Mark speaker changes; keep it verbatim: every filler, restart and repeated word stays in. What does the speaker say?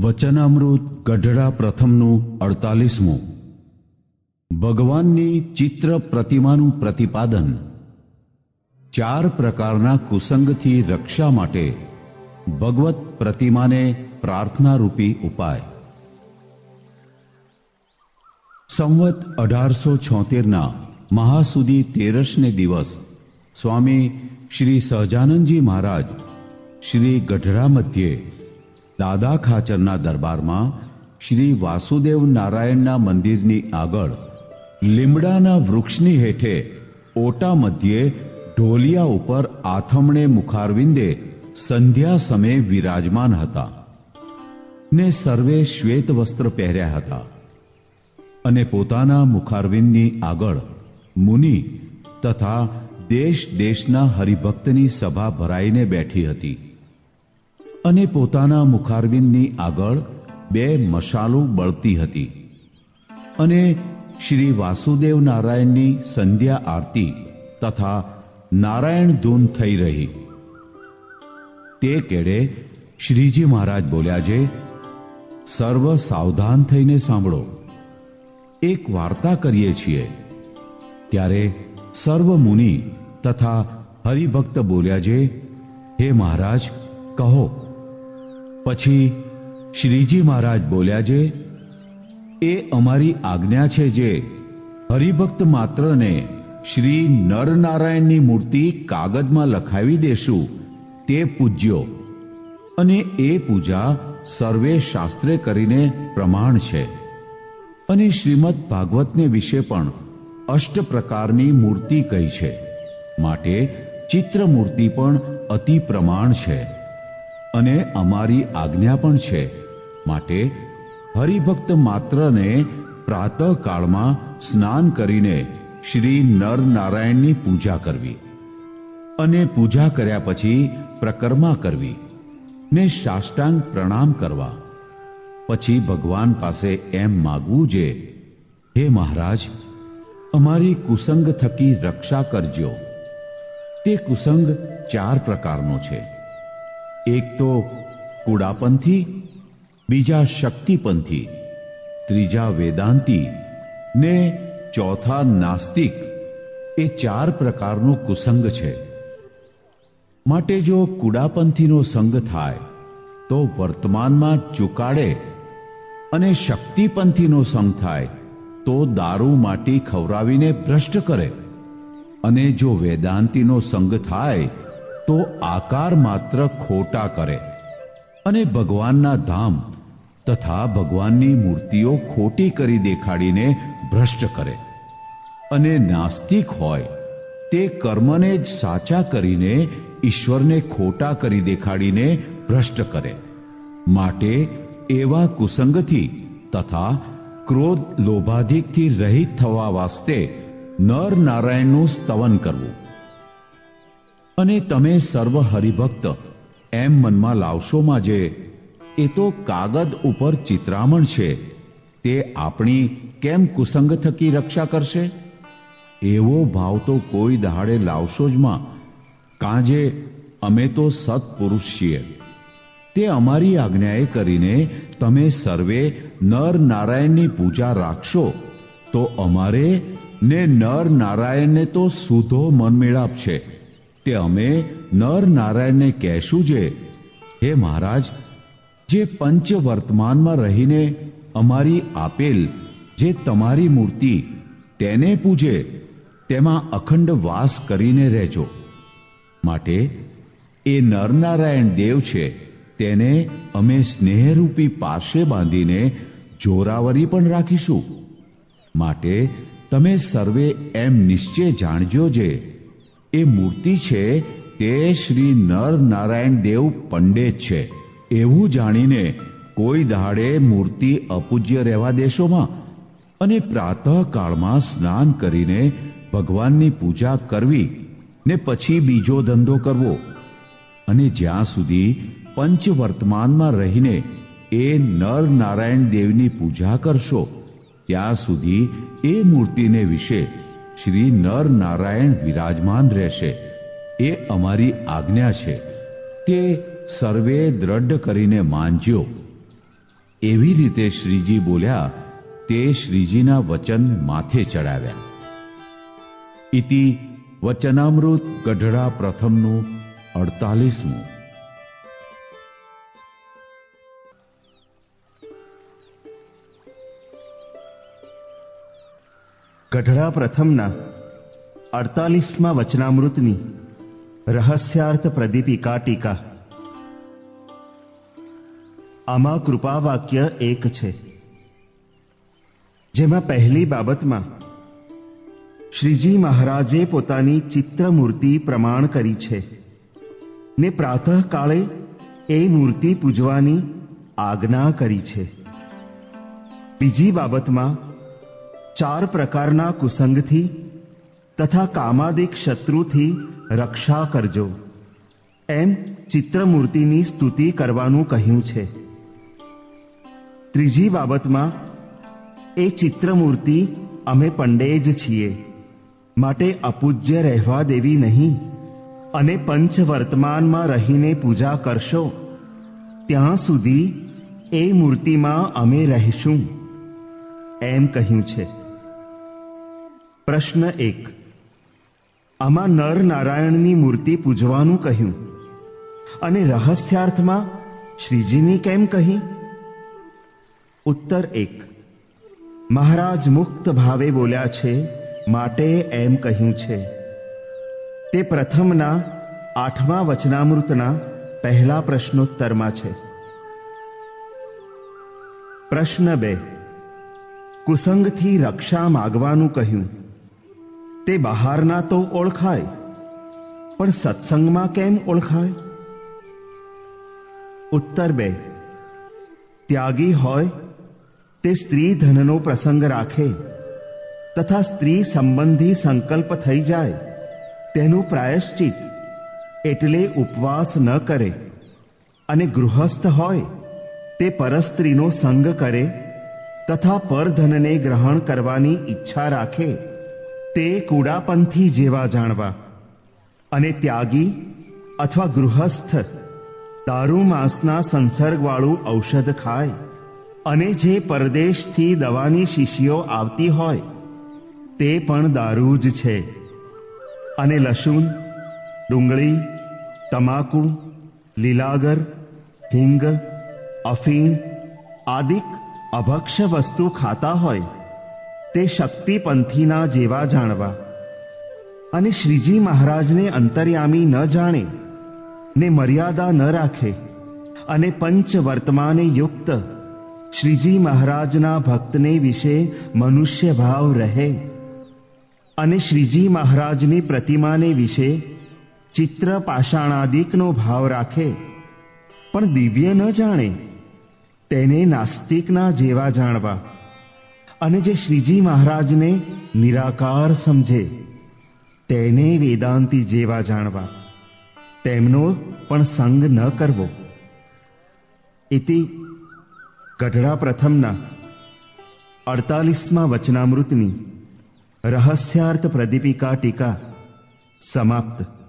Speaker 1: વચનામૃત ગઢડા પ્રથમનું અડતાલીસમું. ભગવાનની ચિત્ર પ્રતિમાનું પ્રતિપાદન. ચાર પ્રકારના કુસંગથી રક્ષા માટે ભગવત પ્રતિમાને પ્રાર્થનારૂપી ઉપાય. સંવત અઢારસો છોતેરના મહાસુદી તેરસને દિવસ સ્વામી શ્રી સહજાનંદજી મહારાજ શ્રી ગઢડા મધ્યે દાદા ખાચરના દરબારમાં શ્રી વાસુદેવ નારાયણના મંદિરની આગળ લીમડાના વૃક્ષની હેઠે ઓટા મધ્યે ઢોલિયા ઉપર આથમણે મુખારવિંદે સંધ્યા સમયે વિરાજમાન હતા ને સર્વે શ્વેત વસ્ત્ર પહેર્યા હતા અને પોતાના મુખારવિંદની આગળ મુનિ તથા દેશ દેશના હરિભક્તની સભા ભરાઈને બેઠી હતી અને પોતાના મુખારવિંદની આગળ બે મશાલો બળતી હતી અને શ્રી વાસુદેવ નારાયણની સંધ્યા આરતી તથા નારાયણ ધૂન થઈ રહી. તે કેડે શ્રીજી મહારાજ બોલ્યા છે, સર્વ સાવધાન થઈને સાંભળો, એક વાર્તા કરીએ છીએ. ત્યારે સર્વ મુનિ તથા હરિભક્ત બોલ્યા છે, હે મહારાજ કહો. પછી શ્રીજી મહારાજ બોલ્યા છે, એ અમારી આજ્ઞા છે જે હરિભક્ત માત્રને શ્રી નરનારાયણની મૂર્તિ કાગળમાં લખાવી દેશું તે પૂજ્યો, અને એ પૂજા સર્વે શાસ્ત્રે કરીને પ્રમાણ છે. અને શ્રીમદ ભાગવતને વિશે પણ અષ્ટ પ્રકારની મૂર્તિ કહી છે, માટે ચિત્રમૂર્તિ પણ અતિ પ્રમાણ છે અને અમારી આજ્ઞા પણ છે. માટે હરિભક્ત માત્રને પ્રાતઃકાળમાં સ્નાન કરીને શ્રી નર નારાયણની પૂજા કરવી અને પૂજા કર્યા પછી પ્રકરમા કરવી ને સાષ્ટાંગ પ્રણામ કરવા. પછી ભગવાન પાસે એમ માગવું જે, હે મહારાજ અમારી કુસંગ થકી રક્ષા કરજો. તે કુસંગ ચાર પ્રકારનો છે. એક તો કુડાપંથી, બીજા શક્તિપંથી, ત્રીજા વેદાંતી ને ચોથા નાસ્તિક. એ ચાર પ્રકારનો કુસંગ છે. માટે જો કુડાપંથીનો સંગ થાય તો વર્તમાનમાં ચુકાડે, અને શક્તિપંથીનો સંગ થાય તો દારૂ માટી ખવડાવીને ભ્રષ્ટ કરે, અને જો વેદાંતીનો સંગ થાય તો આકાર માત્ર ખોટા કરે અને ભગવાનના ધામ તથા ભગવાનની મૂર્તિઓ ખોટી કરી દેખાડીને ભ્રષ્ટ કરે. અને નાસ્તિક હોય તે કર્મને જ સાચા કરીને ઈશ્વરને ખોટા કરી દેખાડીને ભ્રષ્ટ કરે. માટે એવા કુસંગથી તથા ક્રોધ લોભાધિકથી રહિત થવા વાસ્તે નર નારાયણનું સ્તવન કરવું. અને તમે સર્વ હરિભક્ત એમ મનમાં લાવશોમાં જે એ તો કાગળ ઉપર ચિત્રામણ છે, તે આપણી કેમ કુસંગ થકી રક્ષા કરશે? એવો ભાવ તો કોઈ દહાડે લાવશો જ માં, કાંજે અમે તો સત્પુરુષ છીએ. તે અમારી આજ્ઞાએ કરીને તમે સર્વે નર નારાયણની પૂજા રાખશો તો અમારે ને નર નારાયણને તો સુધો મનમેળાપ છે. તે અમે નર નારાયણને કહેશું જે, હે મહારાજ જે પંચ વર્તમાનમાં રહીને અમારી આપેલ જે તમારી મૂર્તિ તેને પૂજે તેમાં અખંડ વાસ કરીને રહેજો. માટે એ નરનારાયણ દેવ છે, તેને અમે સ્નેહરૂપી પાસે બાંધીને જોરાવરી પણ રાખીશું. માટે તમે સર્વે એમ નિશ્ચય જાણજો જે એ મૂર્તિ છે તે શ્રી નર નારાયણ દેવ પંડિત છે. એવું જાણીને કોઈ દહાડે મૂર્તિ અપૂજ્ય રહેવા દેશોમાં, અને પ્રાતઃકાળમાં સ્નાન કરીને ભગવાનની પૂજા કરવી ને પછી બીજો ધંધો કરવો. અને જ્યાં સુધી પંચ વર્તમાનમાં રહીને એ નર નારાયણ દેવની પૂજા કરશો ત્યાં સુધી એ મૂર્તિને વિશે શ્રી નર નારાયણ વિરાજમાન રહેશે. એ અમારી આજ્ઞા છે, તે સર્વે દ્રઢ કરીને માનજો. એવી રીતે શ્રીજી બોલ્યા તે શ્રીજીના વચન માથે ચડાવ્યા. ઇતિ વચનામૃત ગઢડા પ્રથમનું અડતાલીસમું.
Speaker 2: ગઢડા પ્રથમના અડતાલીસમાં વચનામૃતની રહસ્યાર્થ પ્રદીપિકા ટીકા. આમાં કૃપા વાક્ય એક છે, જેમાં પહેલી બાબતમાં શ્રીજી મહારાજે પોતાની ચિત્રમૂર્તિ પ્રમાણ કરી છે ને પ્રાતઃકાળે એ મૂર્તિ પૂજવાની આજ્ઞા કરી છે. બીજી બાબતમાં ચાર પ્રકારના કુસંગથી તથા કામાદિક શત્રુથી રક્ષા કરજો એમ ચિત્રમૂર્તિની સ્તુતિ કરવાનું કહ્યું છે. ત્રીજી બાબતમાં એ ચિત્રમૂર્તિ અમે પંડે જ છીએ, માટે અપૂજ્ય રહેવા દેવી નહીં, અને પંચ વર્તમાનમાં રહીને પૂજા કરશો ત્યાં સુધી એ મૂર્તિમાં અમે રહીશું એમ કહ્યું છે. પ્રશ્ન એક. આમાં નર નારાયણની મૂર્તિ પૂજવાનું કહ્યું અને રહસ્યાર્થમાં શ્રીજીની કેમ કહી? ઉત્તર એક. મહારાજ મુક્ત ભાવે બોલ્યા છે માટે એમ કહ્યું છે. તે પ્રથમના આઠમા વચનામૃતના પહેલા પ્રશ્નોત્તરમાં છે. પ્રશ્ન બે. કુસંગથી રક્ષા માગવાનું કહ્યું તે બહારના તો ઓળખાય, પણ સત્સંગમાં કેમ ઓળખાય? ઉત્તર બે. ત્યાગી હોય તે સ્ત્રી ધનનો પ્રસંગ રાખે તથા સ્ત્રી સંબંધી સંકલ્પ થઈ જાય તેનું પ્રાયશ્ચિત એટલે ઉપવાસ ન કરે, અને ગૃહસ્થ હોય તે પરસ્ત્રીનો સંગ કરે તથા પરધનને ગ્રહણ કરવાની ઈચ્છા રાખે તે કુડાપંથી જેવા જાણવા. અને ત્યાગી અથવા ગૃહસ્થ દારૂ માંસના સંસર્ગવાળું ઔષધ ખાય અને જે પરદેશથી દવાની શીશીઓ આવતી હોય તે પણ દારૂ જ છે. અને લસુન, ડુંગળી, તમાકુ, લીલાગર, હિંગ, અફીણ આદિક અભક્ષ્ય વસ્તુ ખાતા હોય તે શક્તિપંથીના જેવા જાણવા. અને શ્રીજી મહારાજને અંતર્યામી ન જાણે ને મર્યાદા ન રાખે અને પંચ વર્તમાને યુક્ત શ્રીજી મહારાજના ભક્તને વિશે મનુષ્ય ભાવ રહે અને શ્રીજી મહારાજની પ્રતિમાને વિશે ચિત્ર પાષાણાદિકનો ભાવ રાખે પણ દિવ્ય ન જાણે તેને નાસ્તિકના જેવા જાણવા. અને જે શ્રીજી મહારાજને નિરાકાર સમજે તેને વેદાંતી જેવા જાણવા, તેમનો પણ સંગ ન કરવો. ઇતિ ગઢડા પ્રથમના અડતાલીસમાં વચનામૃતની રહસ્યાર્થ પ્રદીપિકા ટીકા સમાપ્ત.